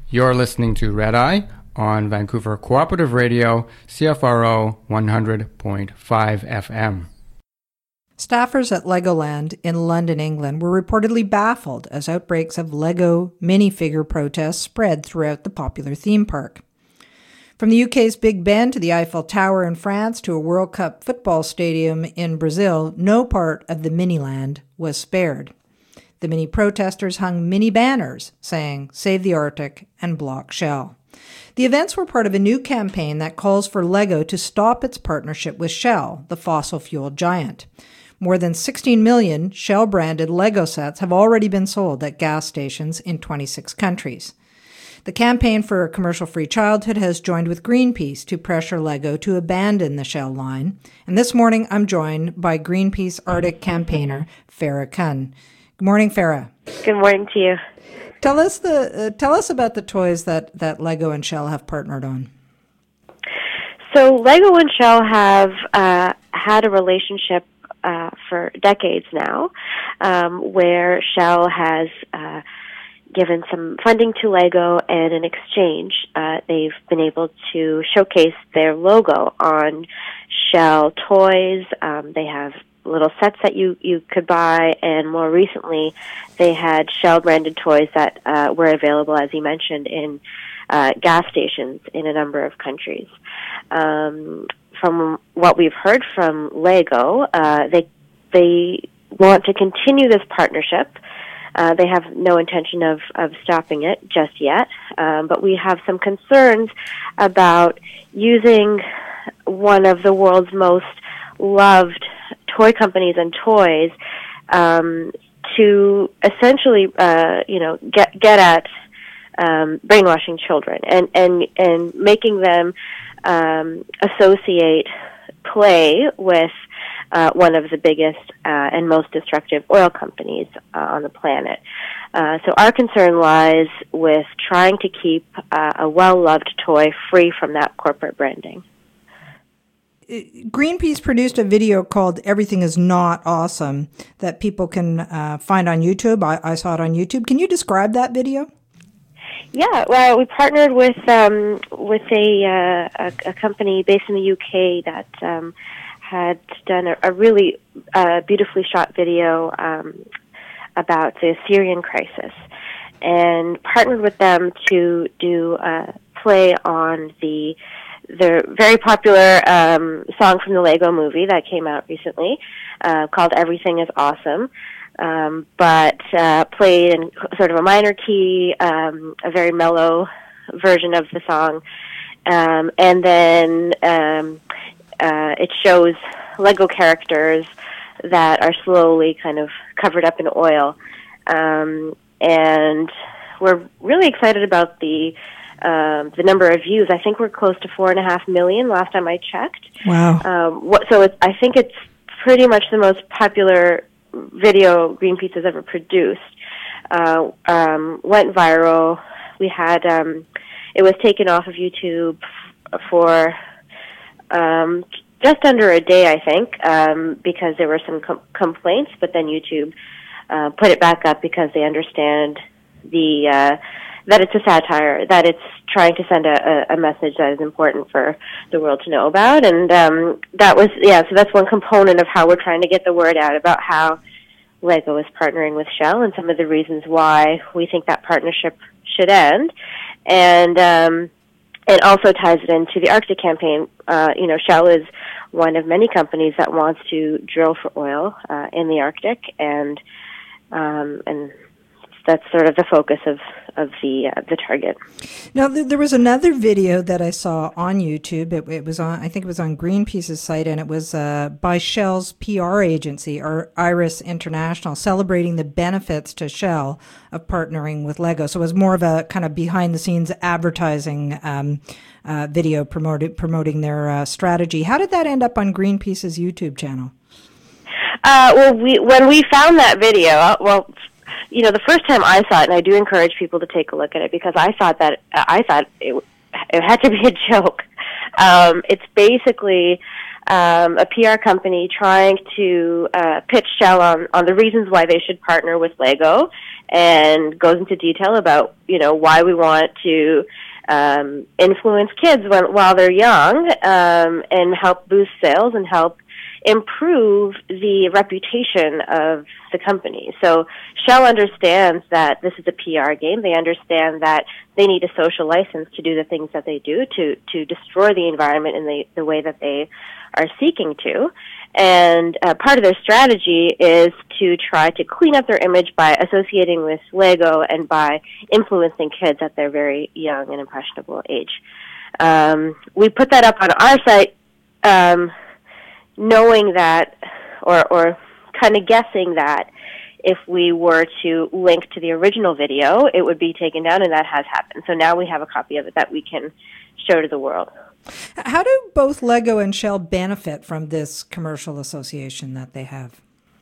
You're listening to Red Eye on Vancouver Cooperative Radio, CFRO 100.5 FM. Staffers at Legoland in London, England were reportedly baffled as outbreaks of Lego minifigure protests spread throughout the popular theme park. From the UK's Big Ben to the Eiffel Tower in France to a World Cup football stadium in Brazil, no part of the Miniland was spared. The mini protesters hung mini banners saying, "Save the Arctic" and "Block Shell." The events were part of a new campaign that calls for Lego to stop its partnership with Shell, the fossil fuel giant. More than 16 million Shell-branded Lego sets have already been sold at gas stations in 26 countries. The campaign for a commercial-free childhood has joined with Greenpeace to pressure Lego to abandon the Shell line. And this morning, I'm joined by Greenpeace Arctic campaigner Farah Khan. Good morning, Farah. Good morning to you. Tell us about the toys that Lego and Shell have partnered on. So Lego and Shell have had a relationship for decades now, where Shell has given some funding to Lego, and in exchange, they've been able to showcase their logo on Shell toys. They have little sets that you could buy, and more recently, they had Shell-branded toys that were available, as you mentioned, in gas stations in a number of countries. From what we've heard from Lego, they want to continue this partnership. They have no intention of stopping it just yet, but we have some concerns about using one of the world's most loved toy companies and toys to essentially, get at brainwashing children and making them associate play with one of the biggest and most destructive oil companies on the planet. So our concern lies with trying to keep a well-loved toy free from that corporate branding. Greenpeace produced a video called "Everything Is Not Awesome" that people can find on YouTube. I saw it on YouTube. Can you describe that video? Yeah, well, we partnered with a company based in the UK that had done a really beautifully shot video about the Syrian crisis, and partnered with them to do a play on the very popular song from the Lego movie that came out recently, called "Everything Is Awesome," but played in sort of a minor key, a very mellow version of the song, and then it shows Lego characters that are slowly kind of covered up in oil, and we're really excited about the number of views. I think we're close to 4.5 million last time I checked. Wow. I think it's pretty much the most popular video Greenpeace has ever produced. Went viral. We had, it was taken off of YouTube for just under a day, I think, because there were some complaints, but then YouTube put it back up because they understand that it's a satire, that it's trying to send a message that is important for the world to know about. And so that's one component of how we're trying to get the word out about how Lego is partnering with Shell and some of the reasons why we think that partnership should end. And it also ties it into the Arctic campaign. Shell is one of many companies that wants to drill for oil in the Arctic, and that's sort of the focus of the target. Now, there was another video that I saw on YouTube. It was on, I think it was on Greenpeace's site, and it was by Shell's PR agency, or Iris International, celebrating the benefits to Shell of partnering with Lego. So it was more of a kind of behind-the-scenes advertising video promoting their strategy. How did that end up on Greenpeace's YouTube channel? When we found that video, the first time I saw it, and I do encourage people to take a look at it because I thought it had to be a joke. It's basically a PR company trying to pitch Shell on the reasons why they should partner with Lego, and goes into detail about, why we want to influence kids while they're young, and help boost sales and help improve the reputation of the company. So Shell understands that this is a PR game. They understand that they need a social license to do the things that they do, to destroy the environment in the way that they are seeking to. And part of their strategy is to try to clean up their image by associating with Lego and by influencing kids at their very young and impressionable age. We put that up on our site, knowing that, or kind of guessing that if we were to link to the original video, it would be taken down, and that has happened. So now we have a copy of it that we can show to the world. How do both Lego and Shell benefit from this commercial association that they have?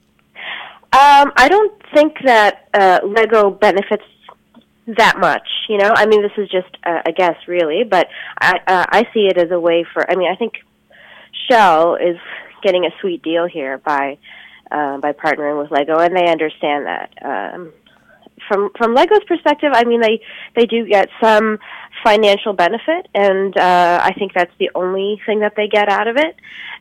I don't think that Lego benefits that much, this is just a guess, really, but I see it as a way I think Shell is getting a sweet deal here by partnering with Lego, and they understand that. From Lego's perspective, they do get some financial benefit, and I think that's the only thing that they get out of it.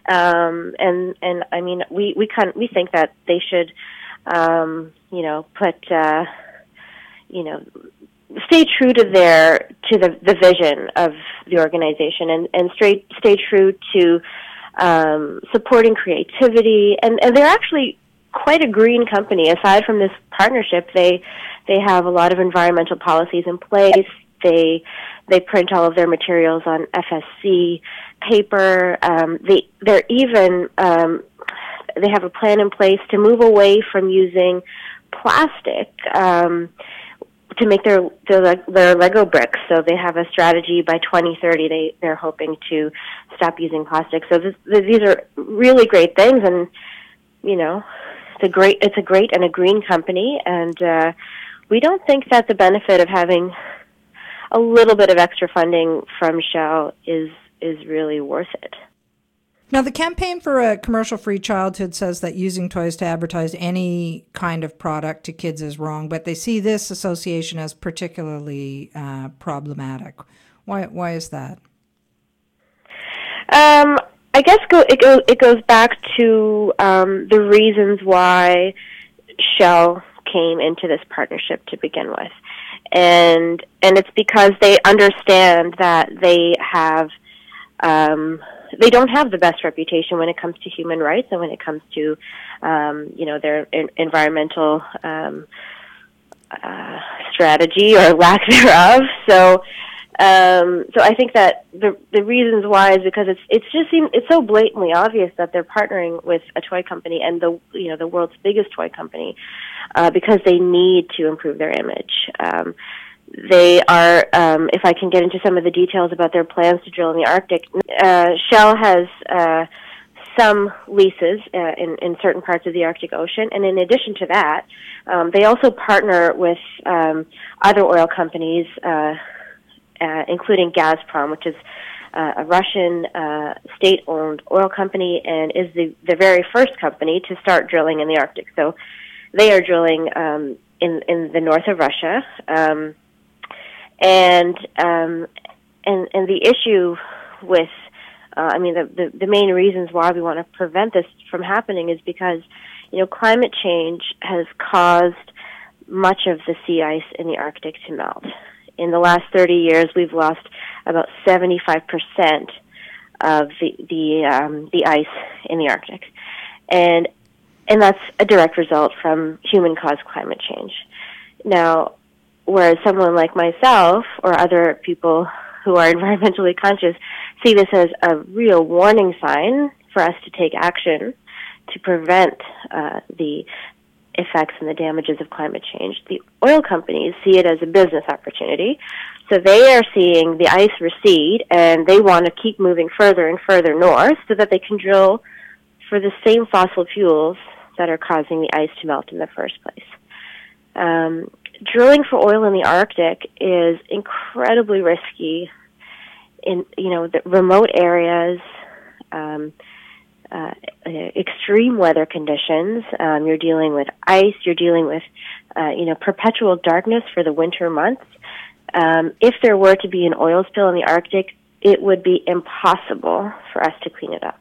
We think that they should, stay true to the vision of the organization, and stay true to supporting creativity, and they're actually quite a green company. Aside from this partnership, they have a lot of environmental policies in place. They print all of their materials on FSC paper. They're even they have a plan in place to move away from using plastic to make their Lego bricks. So they have a strategy by 2030. They're hoping to stop using plastic. So these are really great things, and it's a great and a green company, and we don't think that the benefit of having a little bit of extra funding from Shell is really worth it. Now, the Campaign for a Commercial-Free Childhood says that using toys to advertise any kind of product to kids is wrong, but they see this association as particularly problematic. Why is that? I guess it goes back to the reasons why Shell came into this partnership to begin with, and it's because they understand that they have. They don't have the best reputation when it comes to human rights and when it comes to, their environmental strategy or lack thereof. So I think that the reasons why is because it's so blatantly obvious that they're partnering with a toy company, and the world's biggest toy company, because they need to improve their image. They are, if I can get into some of the details about their plans to drill in the Arctic, Shell has some leases in certain parts of the Arctic Ocean, and in addition to that, they also partner with other oil companies, including Gazprom, which is a Russian state-owned oil company, and is the very first company to start drilling in the Arctic. So they are drilling in the north of Russia. And the issue with, the main reasons why we want to prevent this from happening is because, climate change has caused much of the sea ice in the Arctic to melt. In the last 30 years, we've lost about 75% of the ice in the Arctic, and that's a direct result from human-caused climate change. Now, whereas someone like myself or other people who are environmentally conscious see this as a real warning sign for us to take action to prevent the effects and the damages of climate change. The oil companies see it as a business opportunity. So they are seeing the ice recede, and they want to keep moving further and further north so that they can drill for the same fossil fuels that are causing the ice to melt in the first place. Drilling for oil in the Arctic is incredibly risky in, the remote areas. extreme weather conditions. You're dealing with ice. You're dealing with, perpetual darkness for the winter months. If there were to be an oil spill in the Arctic, it would be impossible for us to clean it up.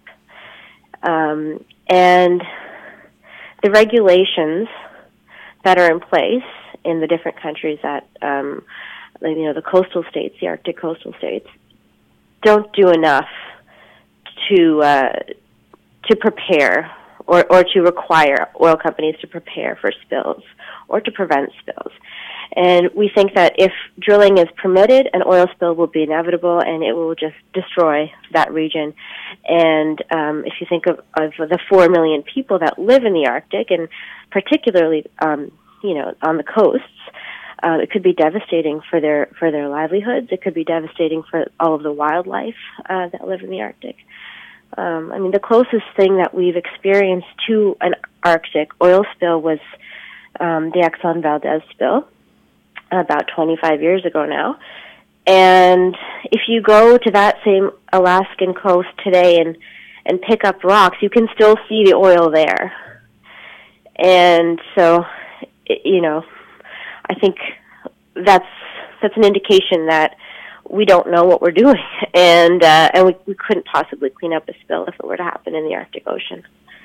And the regulations that are in place in the different countries that, the coastal states, the Arctic coastal states, don't do enough to prepare or to require oil companies to prepare for spills or to prevent spills. And we think that if drilling is permitted, an oil spill will be inevitable, and it will just destroy that region. And if you think of the 4 million people that live in the Arctic, and particularly, on the coasts, it could be devastating for their livelihoods. It could be devastating for all of the wildlife that live in the Arctic. The closest thing that we've experienced to an Arctic oil spill was the Exxon Valdez spill about 25 years ago now. And if you go to that same Alaskan coast today and pick up rocks, you can still see the oil there. And so, I think that's an indication that we don't know what we're doing, and we couldn't possibly clean up a spill if it were to happen in the Arctic Ocean.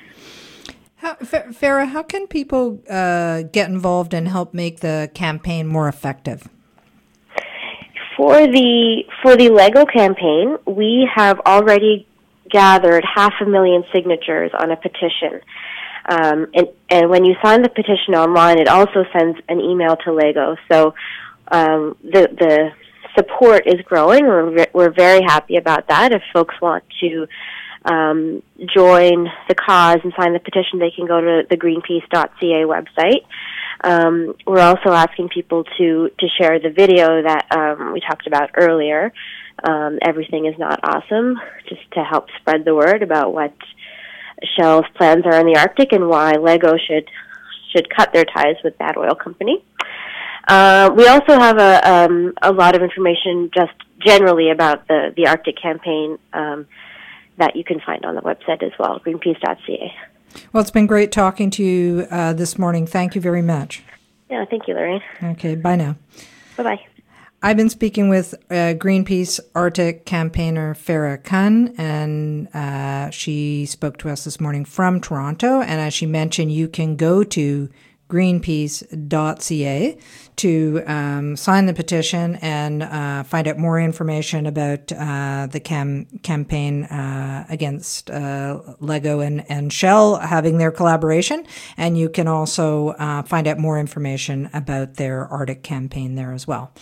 Farah, how can people get involved and help make the campaign more effective? For the LEGO campaign, we have already gathered 500,000 signatures on a petition. And when you sign the petition online, it also sends an email to LEGO. So the support is growing. We're very happy about that. If folks want to join the cause and sign the petition, they can go to the greenpeace.ca website. We're also asking people to share the video that we talked about earlier. Everything is not awesome, just to help spread the word about what Shell's plans are in the Arctic and why LEGO should cut their ties with that oil company. We also have a lot of information just generally about the Arctic campaign that you can find on the website as well, greenpeace.ca. Well, it's been great talking to you this morning. Thank you very much. Yeah, thank you, Lorraine. Okay, bye now. Bye-bye. I've been speaking with Greenpeace Arctic campaigner Farah Khan, and she spoke to us this morning from Toronto. And as she mentioned, you can go to greenpeace.ca to sign the petition and find out more information about the campaign against LEGO and Shell having their collaboration. And you can also find out more information about their Arctic campaign there as well.